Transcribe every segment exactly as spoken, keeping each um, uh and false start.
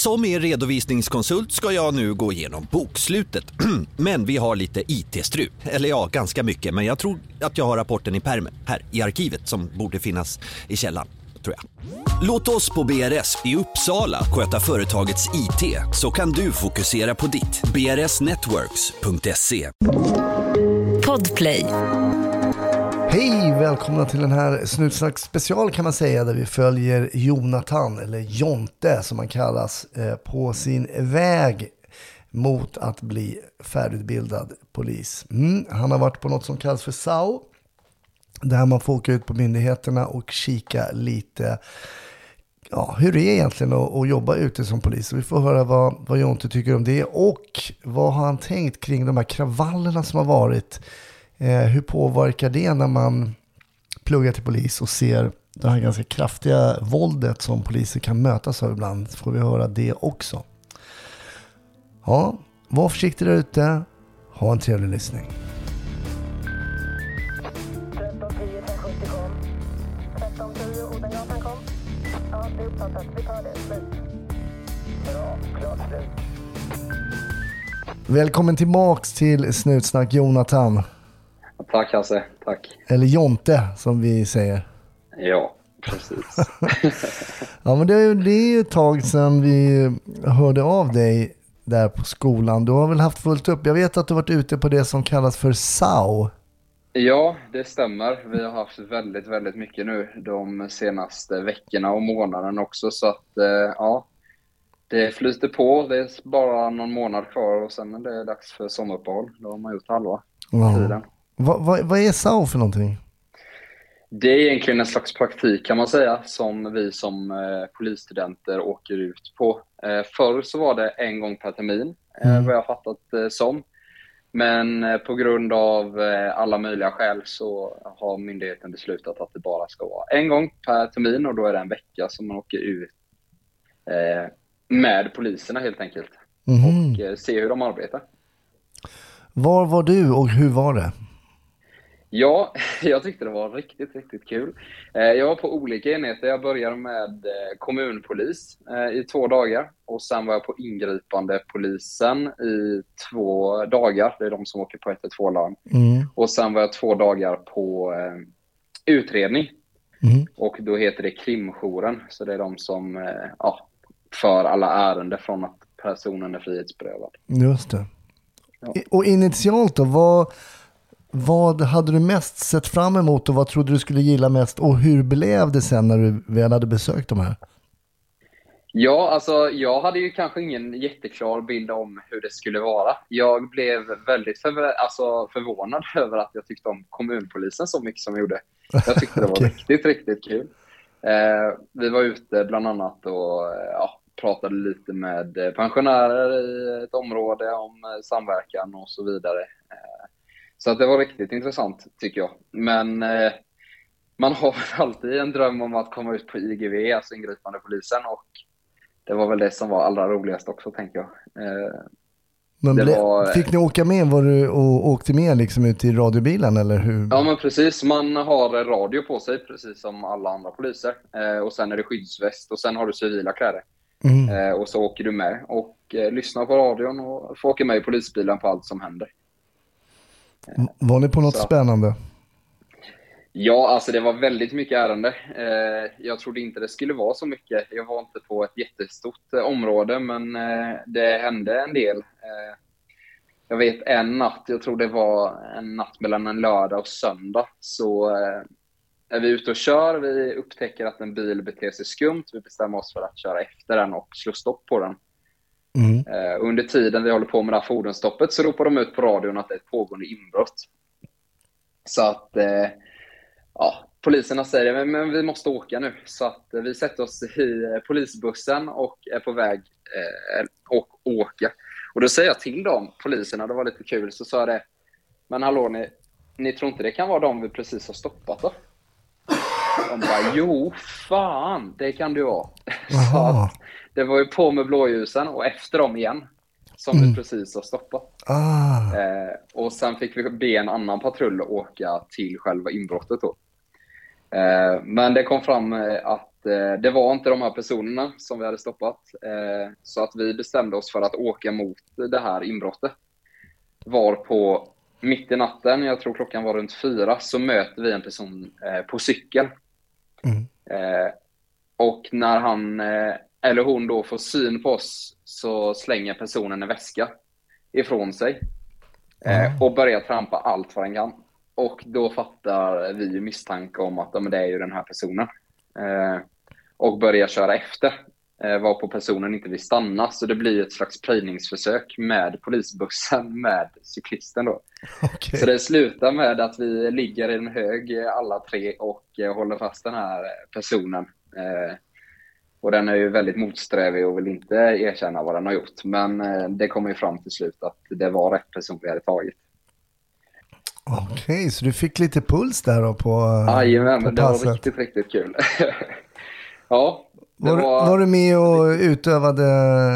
Som er redovisningskonsult ska jag nu gå igenom bokslutet. Men vi har lite I T-strul. Eller ja, ganska mycket. Men jag tror att jag har rapporten i pärmen här i arkivet som borde finnas i källan, tror jag. Låt oss på B R S i Uppsala sköta företagets I T, så kan du fokusera på ditt. b r s networks punkt se. Podplay. Hej, välkomna till den här Snutsnack special kan man säga, där vi följer Jonathan, eller Jonte som han kallas, på sin väg mot att bli färdigutbildad polis. Mm, han har varit på något som kallas för S A O, där man får åka ut på myndigheterna och kika lite ja, hur det är egentligen att, att jobba ute som polis. Så vi får höra vad, vad Jonte tycker om det och vad har han tänkt kring de här kravallerna som har varit. Eh, hur påverkar det när man pluggar till polis och ser det här ganska kraftiga våldet som poliser kan mötas av ibland? Så får vi höra det också. Ja, var försiktig där ute. Ha en trevlig lyssning. tretton tio sjuttio kom. tretton tio Odengatan kom. Ja, det är uppfattat. Vi tar det. Slut. Bra, klart slut. Välkommen tillbaks till Snutsnack, Jonathan. Tack Hasse, tack. Eller Jonte som vi säger. Ja, precis. Ja, men det är, det är ju ett tag sedan vi hörde av dig där på skolan. Du har väl haft fullt upp. Jag vet att du har varit ute på det som kallas för S A O. Ja, det stämmer. Vi har haft väldigt, väldigt mycket nu de senaste veckorna och månaden också. Så att, eh, ja, det flyter på. Det är bara någon månad kvar och sen är det dags för sommaruppehåll. Då har man gjort halva Ja. tiden. Vad, vad, vad är S A O för någonting? Det är egentligen en slags praktik kan man säga som vi som eh, polisstudenter åker ut på. Eh, förr så var det en gång per termin, eh, Mm. vad jag har fattat eh, som. Men eh, på grund av eh, alla möjliga skäl så har myndigheten beslutat att det bara ska vara en gång per termin och då är det en vecka som man åker ut eh, med poliserna helt enkelt. Mhm. Och eh, se hur de arbetar. Var var du och hur var det? Ja, jag tyckte det var riktigt, riktigt kul. Eh, Jag var på olika enheter. Jag började med eh, kommunpolis eh, i två dagar. Och sen var jag på ingripande polisen i två dagar. Det är de som åker på ett två larm. Mm. Och sen var jag två dagar på eh, utredning. Mm. Och då heter det krimjouren. Så det är de som eh, ja, för alla ärenden från att personen är frihetsberövad. Just det. Ja. I- Och initialt då, vad, vad hade du mest sett fram emot och vad trodde du skulle gilla mest? Och hur blev det sen när du väl hade besökt de här? Ja, alltså jag hade ju kanske ingen jätteklar bild om hur det skulle vara. Jag blev väldigt förv- alltså förvånad över att jag tyckte om kommunpolisen så mycket som jag gjorde. Jag tyckte det var Okej. riktigt, riktigt kul. Eh, vi var ute bland annat och eh, ja, pratade lite med pensionärer i ett område om eh, samverkan och så vidare. Eh, så att det var riktigt intressant tycker jag. Men eh, man har väl alltid en dröm om att komma ut på I G V, alltså ingripande polisen, och det var väl det som var allra roligast också, tänker jag. Eh, Men det ble, var- fick ni åka med? Var du och åkte med liksom ut i radiobilen eller hur? ja, men precis. Man har radio på sig, precis som alla andra poliser. Eh, och sen är det skyddsväst och sen har du civila kläder. Mm. Eh, och så åker du med och eh, lyssnar på radion och får åka med i polisbilen på allt som händer. Var ni på något så. spännande? Ja, alltså det var väldigt mycket ärende. Eh, jag trodde inte det skulle vara så mycket. Jag var inte på ett jättestort eh, område, men eh, det hände en del. Eh, jag vet en natt, jag tror det var en natt mellan en lördag och söndag, så eh, är vi ute och kör. Vi upptäcker att en bil beter sig skumt. Vi bestämmer oss för att köra efter den och slå stopp på den. Mm. Eh, under tiden vi håller på med det här fordonsstoppet så ropar de ut på radion att det är ett pågående inbrott. Så att eh, ja, poliserna säger men, men vi måste åka nu. Så att eh, vi sätter oss i eh, polisbussen och är på väg eh, och åka. Och då säger jag till dem, poliserna, det var lite kul, så sa jag det. Men hallå, ni, ni tror inte det kan vara de vi precis har stoppat då? De bara, jo fan, det kan det vara. Så Aha. att det var ju på med blåljusen och efter dem igen. Som Mm. vi precis har stoppat. Ah. Eh, och sen fick vi be en annan patrull åka till själva inbrottet då. Eh, men det kom fram eh, att eh, det var inte de här personerna som vi hade stoppat. Eh, så att vi bestämde oss för att åka mot det här inbrottet. Var på mitt i natten, jag tror klockan var runt fyra, så möter vi en person eh, på cykel. Mm. Eh, och när han eh, eller hon då får syn på oss så slänger personen en väska ifrån sig. Eh, och börjar trampa allt vad den kan. Och då fattar vi ju misstanke om att ja, men det är ju den här personen. Eh, och börjar köra efter. Eh, var på personen inte vill stanna. Så det blir ett slags prejningsförsök med polisbussen med cyklisten då. Okay. Så det slutar med att vi ligger i en hög alla tre och eh, håller fast den här personen. Eh, och den är ju väldigt motsträvig och vill inte erkänna vad den har gjort. Men eh, det kommer ju fram till slut att det var rätt person vi hade tagit. Okej, okay, så du fick lite puls där då på Jajamän, på det var riktigt, riktigt kul. Ja, det var, var... var du med och utövade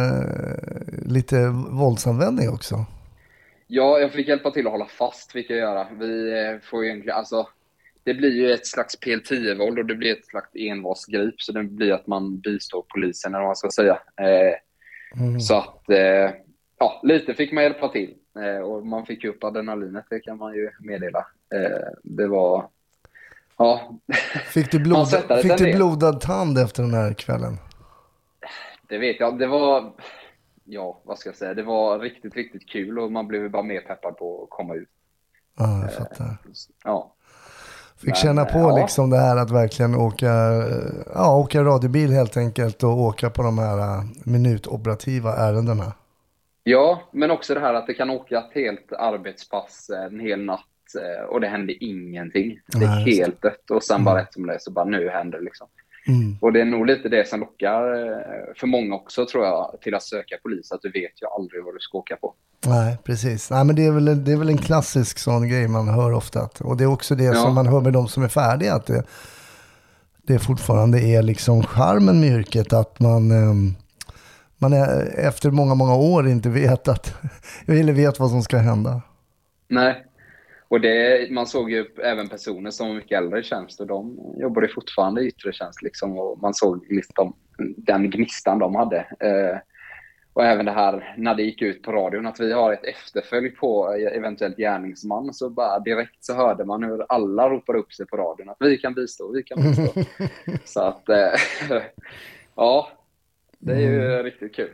lite våldsanvändning också? Ja, jag fick hjälpa till att hålla fast, fick jag göra. Vi får ju egentligen, alltså, det blir ju ett slags P L tio-våld och det blir ett slags envarsgrip. Så det blir att man bistår polisen, eller vad man ska säga. Eh, mm. Så att, eh, ja, lite fick man hjälpa till. Eh, och man fick upp adrenalinet, det kan man ju meddela. Eh, det var, ja. Fick du, blod, fick du blodad tand efter den här kvällen? Det vet jag, det var, ja, vad ska jag säga, det var riktigt, riktigt kul och man blev bara mer peppad på att komma ut. Ja, jag fattar. Eh, ja. Fick Men, känna på ja. liksom det här att verkligen åka, ja, åka radiobil helt enkelt och åka på de här minutoperativa ärendena. Ja, men också det här att det kan åka ett helt arbetspass en hel natt och det händer ingenting. Det är Nej, helt dött och sen mm. bara rätt som det är så bara nu händer det liksom. Mm. Och det är nog lite det som lockar för många också tror jag till att söka polis, att du vet ju aldrig vad du ska åka på. Nej, precis. Nej, men det är väl, det är väl en klassisk sån grej man hör ofta. Att, och det är också det ja. som man hör med de som är färdiga, att det, det fortfarande är liksom charmen med yrket, att man... Um, man är, efter många, många år inte vet att eller vet vad som ska hända. Nej, och det, man såg ju även personer som var mycket äldre i tjänst och de jobbade fortfarande i yttre tjänst liksom, och man såg liksom den gnistan de hade. Eh, och även det här när det gick ut på radion att vi har ett efterfölj på eventuellt gärningsman, så bara direkt så hörde man hur alla ropar upp sig på radion att vi kan bistå, vi kan bistå. Så att, eh, ja, det är ju mm. riktigt kul.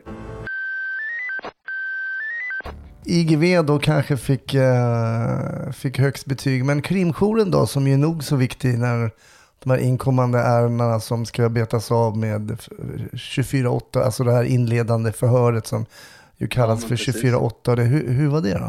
I G V då kanske fick, eh, fick högst betyg, men krimjouren då, som är nog så viktig när de här inkommande ärendena som ska betas av med tjugofyra åtta, alltså det här inledande förhöret som ju kallas ja, för tjugofyra åtta. Hur, hur var det då?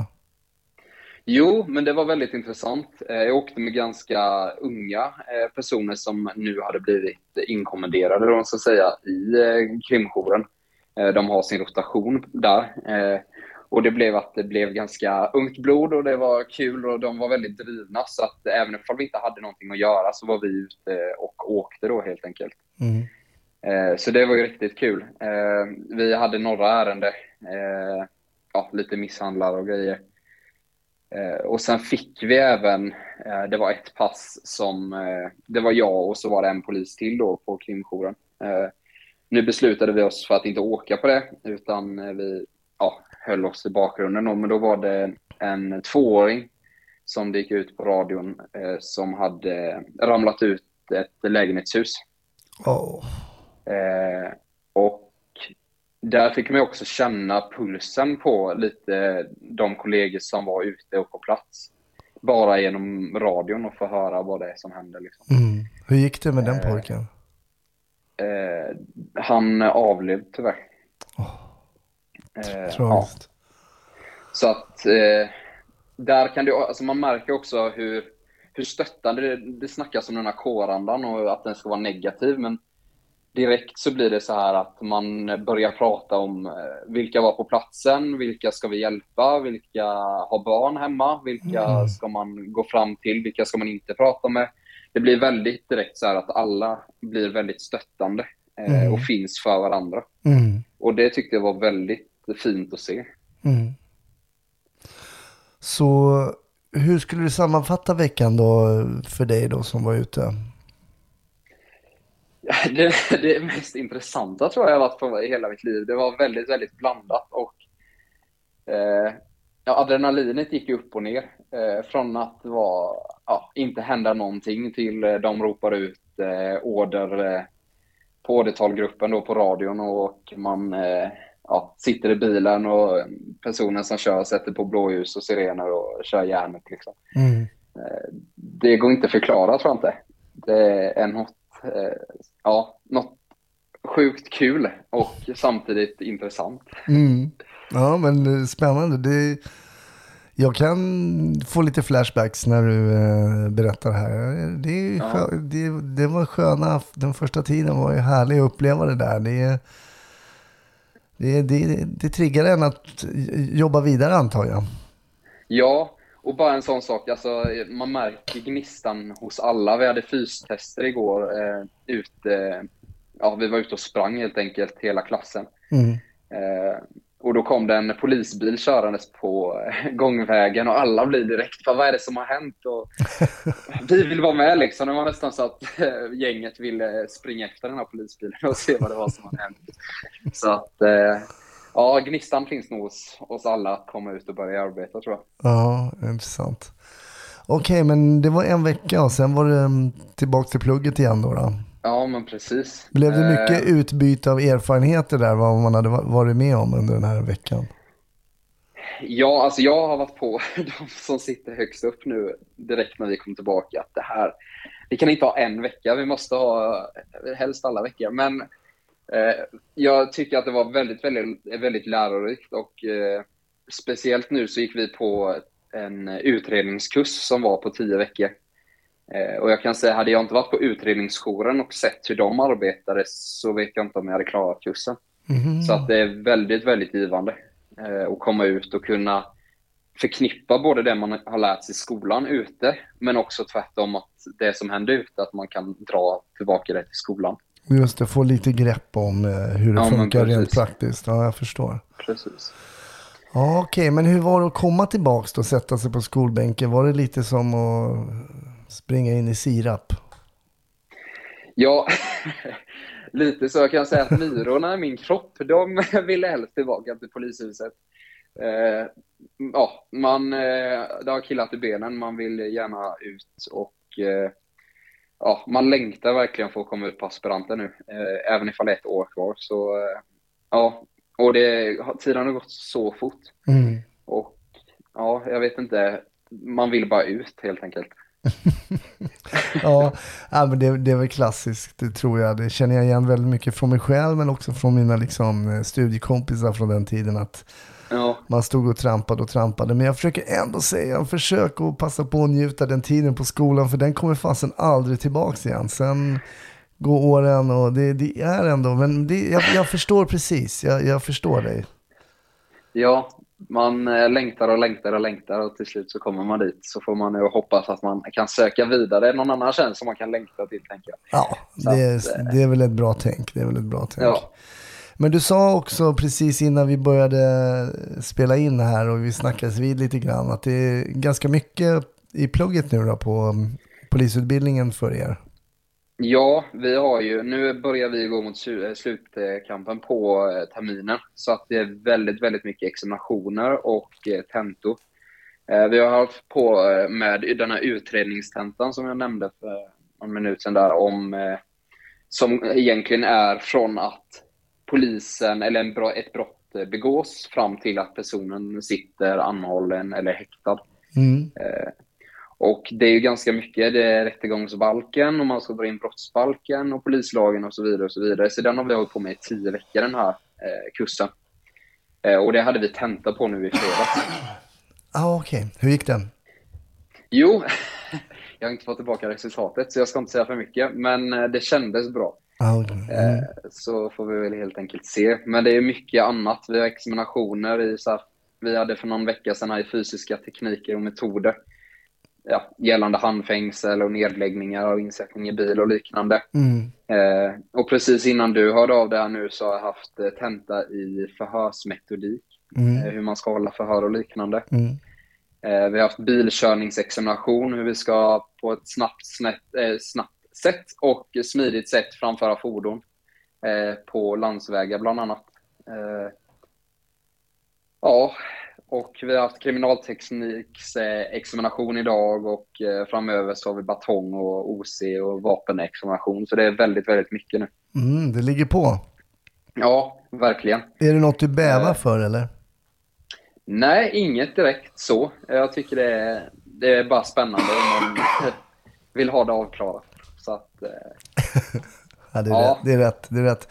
Jo, men det var väldigt intressant. Jag åkte med ganska unga personer som nu hade blivit inkommenderade, då, så att säga, i krimjouren. De har sin rotation där. Och det blev att det blev ganska ungt blod och det var kul och de var väldigt drivna. Så att även om vi inte hade någonting att göra så var vi ute och åkte då helt enkelt. Mm. Så det var ju riktigt kul. Vi hade några ärenden, ja, lite misshandlar och grejer. Och sen fick vi även, det var ett pass som, det var jag och så var det en polis till då på krimjouren. Nu beslutade vi oss för att inte åka på det utan vi ja, höll oss i bakgrunden. Men då var det en tvååring som gick ut på radion som hade ramlat ut ett lägenhetshus. Oh. Och där fick man också känna pulsen på lite de kollegor som var ute och på plats. Bara genom radion och få höra vad det är som händer. Liksom. Mm. Hur gick det med den pojken? Eh, han avled tyvärr. Oh. Eh, ja. Så att eh, där kan du, alltså man märker också hur, hur stöttande det, det snackas om den här kårandan och att den ska vara negativ, men direkt så blir det så här att man börjar prata om vilka var på platsen, vilka ska vi hjälpa, vilka har barn hemma, vilka mm. ska man gå fram till, vilka ska man inte prata med. Det blir väldigt direkt så här att alla blir väldigt stöttande eh, mm. och finns för varandra. Mm. Och det tyckte jag var väldigt fint att se. Mm. Så hur skulle du sammanfatta veckan då för dig då som var ute? Det, det mest intressanta tror jag jag har varit på i hela mitt liv. Det var väldigt, väldigt blandat och eh, ja, adrenalinet gick upp och ner. Eh, från att vara, ja, inte hända någonting till eh, de ropar ut eh, order eh, på ordertalgruppen då på radion och man eh, ja, sitter i bilen och personen som kör sätter på blåljus och sirener och kör järnet liksom. Mm. Eh, det går inte att förklara tror jag inte. Det är något, eh, ja, något sjukt kul och samtidigt intressant. Mm. Ja, men spännande. Det, jag kan få lite flashbacks när du eh, berättar det här. Det, är Ja. skö, det, det var sköna, den första tiden var ju härlig att uppleva det där. Det, det, det, det triggar en att jobba vidare antar jag. Ja, och bara en sån sak, alltså, man märker gnistan hos alla. Vi hade fystester igår eh, ute, ja, vi var ute och sprang helt enkelt hela klassen. Mm. Eh, och då kom det en polisbil körandes på eh, gångvägen och alla blir direkt, för vad är det som har hänt? Och vi vill vara med liksom. Det var nästan så att eh, gänget ville springa efter den här polisbilen och se vad det var som hade hänt. Så att eh, ja, gnistan finns nog hos oss alla att komma ut och börja arbeta tror jag. Ja, intressant. Okej, men det var en vecka och sen var det tillbaka till plugget igen då då. Ja, men precis. Blev det mycket Eh, utbyte av erfarenheter där, vad man hade varit med om under den här veckan? Ja, alltså jag har varit på de som sitter högst upp nu direkt när vi kom tillbaka att det här, vi kan inte ha en vecka, vi måste ha helst alla veckor. Men eh, jag tycker att det var väldigt, väldigt, väldigt lärorikt och eh, speciellt nu så gick vi på en utredningskurs som var på tio veckor. Eh, och jag kan säga, hade jag inte varit på utredningsjouren och sett hur de arbetade så vet jag inte om jag hade klarat kursen. Mhm. Så att det är väldigt, väldigt givande eh, att komma ut och kunna förknippa både det man har lärt sig i skolan ute, men också tvärtom att det som händer ute, att man kan dra tillbaka det till skolan. Just det, få lite grepp om eh, hur det Ja, men funkar rent precis. praktiskt. Ja, jag förstår. Precis. Ja, okej, men hur var det att komma tillbaka och sätta sig på skolbänken? Var det lite som att springa in i sirap? Ja, lite så. Jag kan säga att myrorna i min kropp, de ville helst tillbaka till polishuset. Eh, ja, man, eh, det har killat i benen, man vill gärna ut och eh, ja, man längtar verkligen för att komma ut på aspiranten nu, eh, även ifall det är ett år kvar. Så eh, ja, och det, tiden har gått så fort. Mm. Och ja, jag vet inte, man vill bara ut helt enkelt. Ja, ja, men det, det är väl klassiskt, det tror jag. Det känner jag igen väldigt mycket från mig själv, men också från mina liksom, studiekompisar från den tiden, att Ja, man stod och trampade och trampade. Men jag försöker ändå säga, försök att passa på att njuta den tiden på skolan, för den kommer fasen aldrig tillbaka igen. Sen går åren och det, det är ändå, men det, jag, jag förstår precis, jag, jag förstår dig. ja, man eh, längtar och längtar och längtar och till slut så kommer man dit. Så får man ju hoppas att man kan söka vidare någon annan tjänst som man kan längta till, tänker jag. Ja, Så det, att, är, det är väl ett bra tänk, det är väl ett bra tänk. Ja. Men du sa också precis innan vi började spela in här och vi snackades vid lite grann att det är ganska mycket i plugget nu då på polisutbildningen för er. Ja, vi har ju, nu börjar vi gå mot su- slutkampen på eh, terminen. Så att det är väldigt, väldigt mycket examinationer och eh, tentor. Eh, vi har haft på eh, med den här utredningstentan som jag nämnde för en minut sedan där om, eh, som egentligen är från att polisen eller en bra, ett brott eh, begås fram till att personen sitter anhållen eller häktad. Mm. Eh, och det är ju ganska mycket, det är rättegångsbalken och man ska dra in brottsbalken och polislagen och så vidare och så vidare. Så den har vi hållit på med i tio veckor, den här eh, kursen. Eh, och det hade vi tenta på nu i fredags. Ah, okej. Okay. Hur gick den? Jo, jag har inte fått tillbaka resultatet så jag ska inte säga för mycket, men eh, det kändes bra. Ah, okay. Mm. Eh, så får vi väl helt enkelt se. Men det är mycket annat, vi har examinationer i så här, vi hade för någon vecka sedan här i fysiska tekniker och metoder. Ja, gällande handfängsel och nedläggningar och insättning i bil och liknande. Mm. Eh, och precis innan du hörde av det här nu så har jag haft eh, tenta i förhörsmetodik. Mm. Eh, hur man ska hålla förhör och liknande. Mm. Eh, vi har haft bilkörningsexamination, hur vi ska på ett snabbt, snett, eh, snabbt sätt och smidigt sätt framföra fordon eh, på landsvägar bland annat. Eh, ja, och vi har haft kriminaltekniksexamination idag och eh, framöver så har vi batong och O C och vapenexamination. Så det är väldigt, väldigt mycket nu. Mm, det ligger på. Ja, verkligen. Är det något du bävar Eh, för eller? Nej, inget direkt så. Jag tycker det är, det är bara spännande om man vill ha det avklarat. Så att, eh, ja, det, är ja. Rätt, det är rätt. Det är rätt.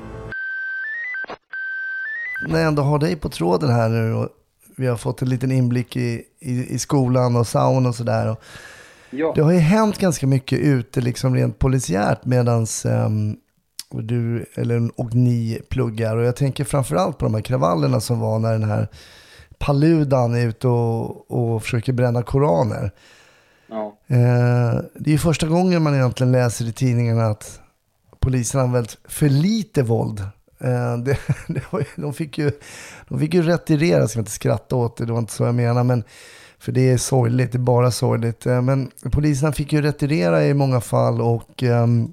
När jag ändå har dig på tråden här nu och vi har fått en liten inblick i, i, i skolan och saun och sådär. Ja. Det har ju hänt ganska mycket ute liksom rent polisiärt medans um, du eller, och ni pluggar. Och jag tänker framförallt på de här kravallerna som var när den här Paludan är ute och, och försöker bränna koraner. Ja. Eh, det är ju första gången man egentligen läser i tidningarna att polisen har använt för lite våld. Eh, det, det var ju, de, fick ju, de fick ju retirera, ska jag inte skratta åt det, det var inte så jag menar, men för det är sorgligt, det är bara sorgligt. Eh, men poliserna fick ju retirera i många fall och ehm,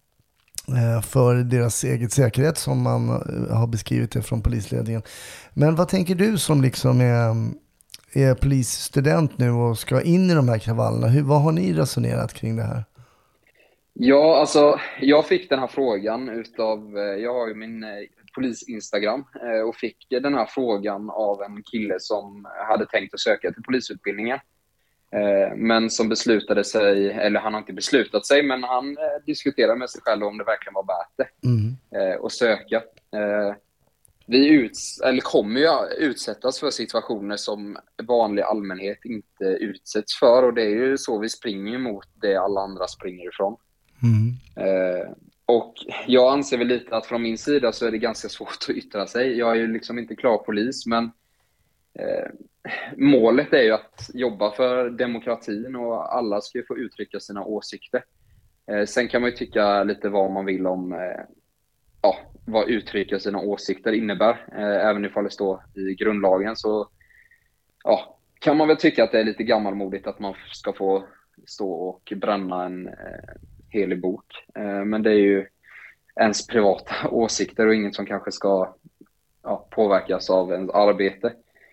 för deras eget säkerhet som man har beskrivit det från polisledningen. Men vad tänker du som liksom är, är polisstudent nu och ska in i de här kravallerna? Hur, vad har ni resonerat kring det här? Ja, alltså jag fick den här frågan utav, jag har ju min polis-Instagram och fick den här frågan av en kille som hade tänkt att söka till polisutbildningen. Men som beslutade sig, eller han har inte beslutat sig, men han diskuterade med sig själv om det verkligen var värt det Mm. att söka. Vi uts- eller kommer ju utsättas för situationer som vanlig allmänhet inte utsätts för, och det är ju så vi springer mot det alla andra springer ifrån. Mm. Och jag anser väl lite att från min sida så är det ganska svårt att yttra sig. Jag är ju liksom inte klar polis, men Eh, målet är ju att jobba för demokratin och alla ska ju få uttrycka sina åsikter. Eh, sen kan man ju tycka lite vad man vill om eh, ja, vad uttrycka sina åsikter innebär. Eh, även ifall det står i grundlagen så ja, kan man väl tycka att det är lite gammalmodigt att man ska få stå och bränna en eh, helig bok. Eh, men det är ju ens privata åsikter och inget som kanske ska ja, påverkas av ens arbete.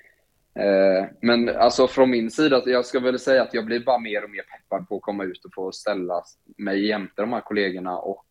Men alltså från min sida, jag ska väl säga att jag blir bara mer och mer peppad på att komma ut och få ställa mig jämte de här kollegorna och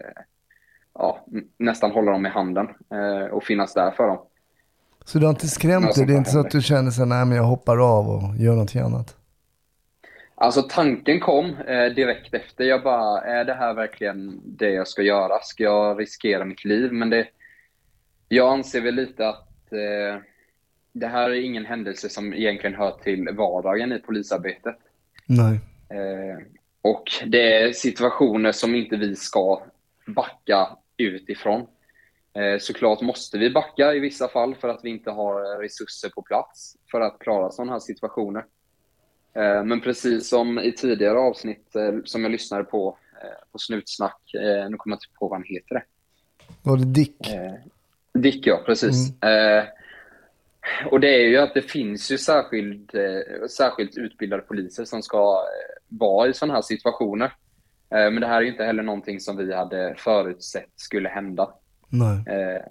ja, nästan hålla dem i handen och finnas där för dem. Så du har inte skrämt dig? Det är inte så att du känner sig, nej men jag hoppar av och gör något annat? Alltså tanken kom eh, direkt efter. Jag bara, är det här verkligen det jag ska göra? Ska jag riskera mitt liv? Men det, jag anser väl lite att eh, det här är ingen händelse som egentligen hör till vardagen i polisarbetet. Nej. Eh, och det är situationer som inte vi ska backa utifrån. Eh, såklart måste vi backa i vissa fall för att vi inte har resurser på plats för att klara sådana här situationer. Eh, men precis som i tidigare avsnitt eh, som jag lyssnade på eh, på Snutsnack, eh, nu kommer jag inte på vad han heter det. Var det Dick? Eh, Dick, ja, precis. Mm. Eh, och det är ju att det finns ju särskilt, eh, särskilt utbildade poliser som ska eh, vara i sådana här situationer. Eh, men det här är ju inte heller någonting som vi hade förutsett skulle hända. Nej. Eh,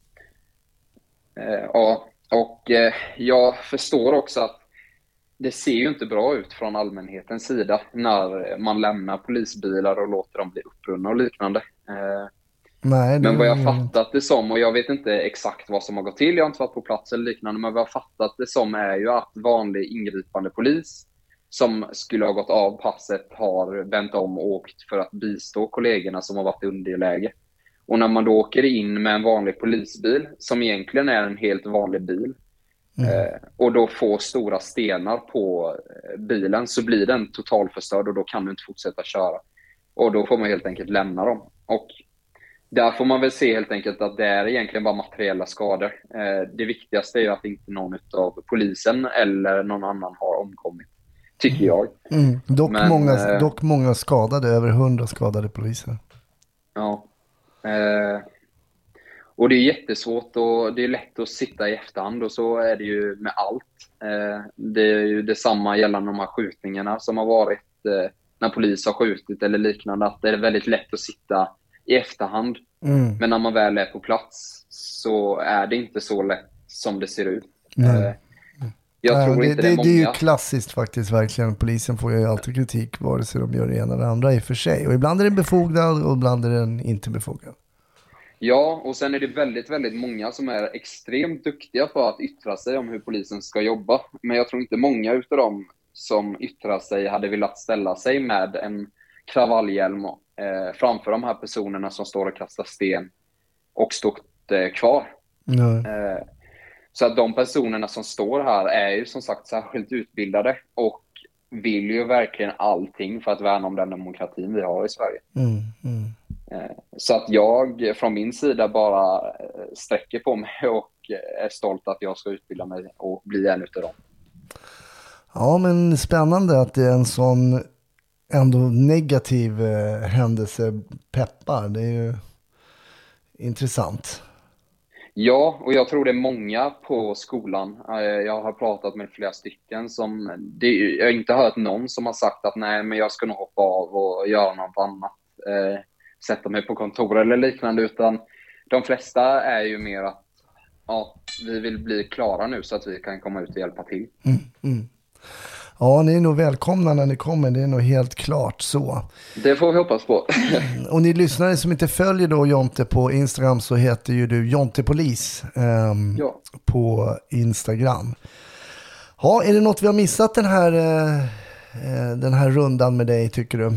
eh, ja, och eh, jag förstår också att det ser ju inte bra ut från allmänhetens sida när man lämnar polisbilar och låter dem bli upprunna och liknande. Eh, Nej, men vad jag fattat det som, och jag vet inte exakt vad som har gått till, jag har inte varit på plats eller liknande, men vad jag fattat det som är ju att vanlig ingripande polis som skulle ha gått av passet har vänt om och åkt för att bistå kollegorna som har varit i underläge. Och när man då åker in med en vanlig polisbil, som egentligen är en helt vanlig bil, mm. eh, och då får stora stenar på bilen, så blir den totalförstörd och då kan du inte fortsätta köra. Och då får man helt enkelt lämna dem. Och där får man väl se helt enkelt att det är egentligen bara materiella skador. Eh, det viktigaste är ju att inte någon av polisen eller någon annan har omkommit, tycker jag. Mm. Dock, Men, många, eh, dock många skadade, över hundra skadade poliser. Ja. Eh, och det är jättesvårt och det är lätt att sitta i efterhand, och så är det ju med allt. Eh, det är ju detsamma gällande de här skjutningarna som har varit. Eh, när polis har skjutit eller liknande, att det är väldigt lätt att sitta i efterhand. Mm. Men när man väl är på plats så är det inte så lätt som det ser ut. Nej. Eh, jag Nej, tror det, inte det, det är det är ju många. klassiskt faktiskt, verkligen. Polisen får ju alltid kritik vare sig de gör det ena eller andra i och för sig. Och ibland är den befogad och ibland är den inte befogad. Ja, och sen är det väldigt, väldigt många som är extremt duktiga på att yttra sig om hur polisen ska jobba. Men jag tror inte många utav dem som yttrar sig hade velat ställa sig med en kravallhjälm eh, framför de här personerna som står och kastar sten och stått eh, kvar. Nej. Eh, så att de personerna som står här är ju som sagt särskilt utbildade och vill ju verkligen allting för att värna om den demokratin vi har i Sverige. Mm, mm. Så att jag från min sida bara sträcker på mig och är stolt att jag ska utbilda mig och bli en utav dem. Ja, men spännande att det är en sån ändå negativ eh, händelse peppar. Det är ju intressant. Ja, och jag tror det är många på skolan. Jag har pratat med flera stycken som, det, jag har inte hört någon som har sagt att nej, men jag ska nog hoppa av och göra något annat. Eh, sätta mig på kontor eller liknande, utan de flesta är ju mer att ja, vi vill bli klara nu så att vi kan komma ut och hjälpa till. Mm, mm. Ja, ni är nog välkomna när ni kommer, det är nog helt klart så. Det får vi hoppas på. Och ni lyssnare som inte följer då Jonte på Instagram, så heter ju du Jonte Polis um, Ja. på Instagram. Ja, är det något vi har missat den här, uh, den här rundan med dig, tycker du?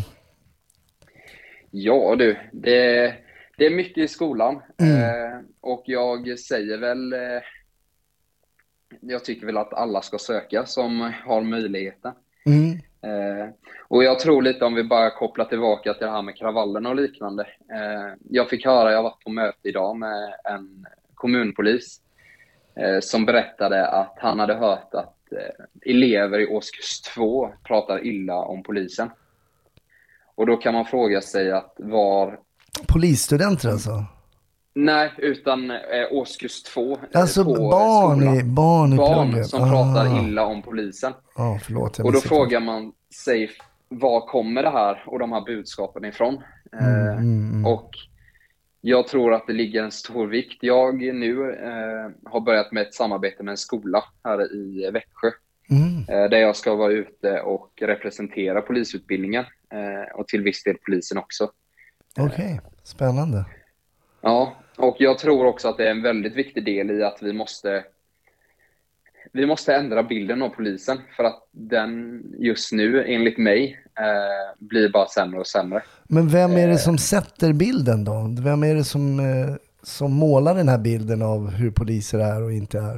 Ja du, det, det är mycket i skolan. Mm. Eh, och jag säger väl, eh, jag tycker väl att alla ska söka som har möjligheten. Mm. Eh, och jag tror lite, om vi bara kopplar tillbaka till det här med kravallerna och liknande. Eh, jag fick höra, jag var på möte idag med en kommunpolis eh, som berättade att han hade hört att eh, elever i årskurs två pratar illa om polisen. Och då kan man fråga sig att var... Polisstudenter alltså? Nej, utan eh, årskurs två. Alltså på barn skolan. i, barn i Barn plugget. som ah. pratar illa om polisen. Ja, förlåt. Jag Och då missade. frågar man sig, var kommer det här och de här budskapen ifrån? Mm, Eh, mm, mm. och jag tror att det ligger en stor vikt. Jag nu eh, har börjat med ett samarbete med en skola här i Växjö. Mm. Eh, där jag ska vara ute och representera polisutbildningen. Eh, och till viss del polisen också. Okej, okay. Spännande. Ja, och jag tror också att det är en väldigt viktig del i att vi måste vi måste ändra bilden av polisen, för att den just nu, enligt mig, eh, blir bara sämre och sämre. Men vem är det som sätter bilden då? Vem är det som, eh, som målar den här bilden av hur poliser är och inte är?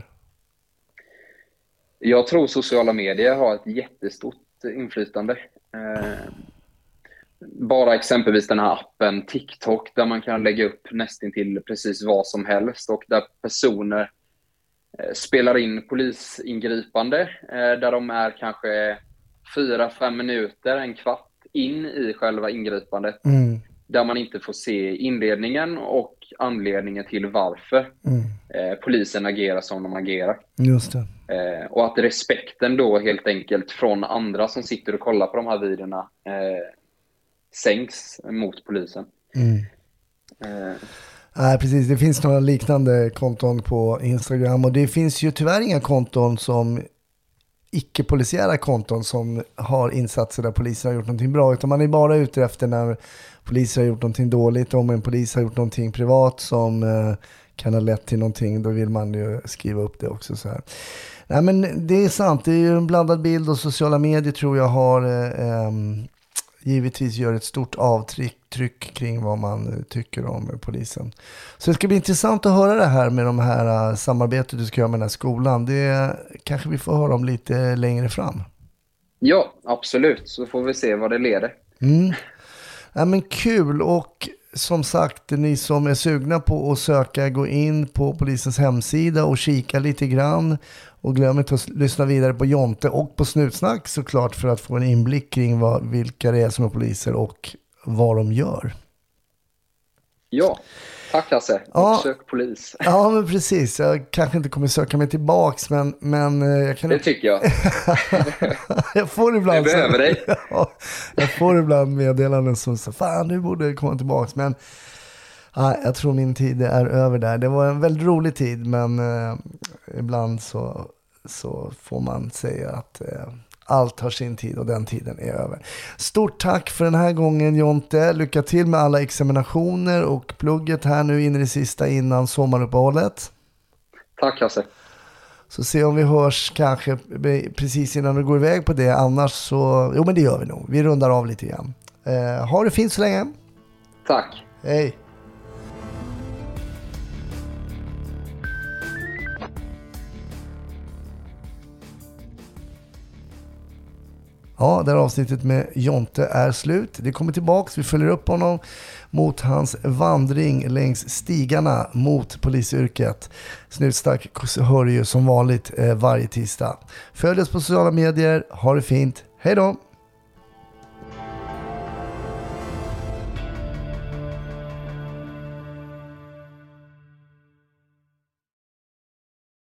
Jag tror sociala medier har ett jättestort inflytande. Eh, bara exempelvis den här appen TikTok, där man kan lägga upp nästan till precis vad som helst, och där personer eh, spelar in polisingripande eh, där de är kanske fyra, fem minuter, en kvart in i själva ingripandet, Mm. där man inte får se inledningen och anledningen till varför Mm. eh, polisen agerar som de agerar. Just det. Eh, och att respekten då helt enkelt från andra som sitter och kollar på de här videorna eh, sänks mot polisen. Mm. Eh, Nej, precis. Det finns några liknande konton på Instagram, och det finns ju tyvärr inga konton som icke-polisiära konton som har insatser där polisen har gjort någonting bra, utan man är bara ute efter när poliser har gjort någonting dåligt. Om en polis har gjort någonting privat som eh, kan ha lett till någonting, då vill man ju skriva upp det också så här. Nej, men det är sant, det är ju en blandad bild, och sociala medier tror jag har eh, givetvis gör ett stort avtryck tryck kring vad man tycker om polisen. Så det ska bli intressant att höra det här med de här uh, samarbetet du ska göra med den här skolan. Det kanske vi får höra om lite längre fram. ja, absolut. Så får vi se vad det leder. Mm. Ja, men kul, och som sagt, ni som är sugna på att söka, gå in på polisens hemsida och kika lite grann. Och glöm inte att lyssna vidare på Jonte och på Snutsnack såklart, för att få en inblick kring vad, vilka det är som är poliser och vad de gör. Ja, tack Hasse. Ja. Sök polis. Ja, men precis. Jag kanske inte kommer söka mig tillbaks, men, men jag kan... Det tycker jag. jag får ibland... Jag behöver dig. Ja, jag får ibland meddelanden som så, fan, du borde komma tillbaks, men ja, jag tror min tid är över där. Det var en väldigt rolig tid, men eh, ibland så, så får man säga att eh, allt har sin tid och den tiden är över. Stort tack för den här gången, Jonte. Lycka till med alla examinationer och plugget här nu in i det sista innan sommaruppehållet. Tack Hasse. Så se om vi hörs kanske precis innan du går iväg på det. Annars så, jo men det gör vi nog. Vi rundar av lite grann. Eh, ha det fint så länge. Tack. Hej. Ja, det här avsnittet med Jonte är slut. Det kommer tillbaks. Vi följer upp honom mot hans vandring längs stigarna mot polisyrket. Snutsnack hör ju som vanligt eh, varje tisdag. Följ oss på sociala medier. Ha det fint. Hej då!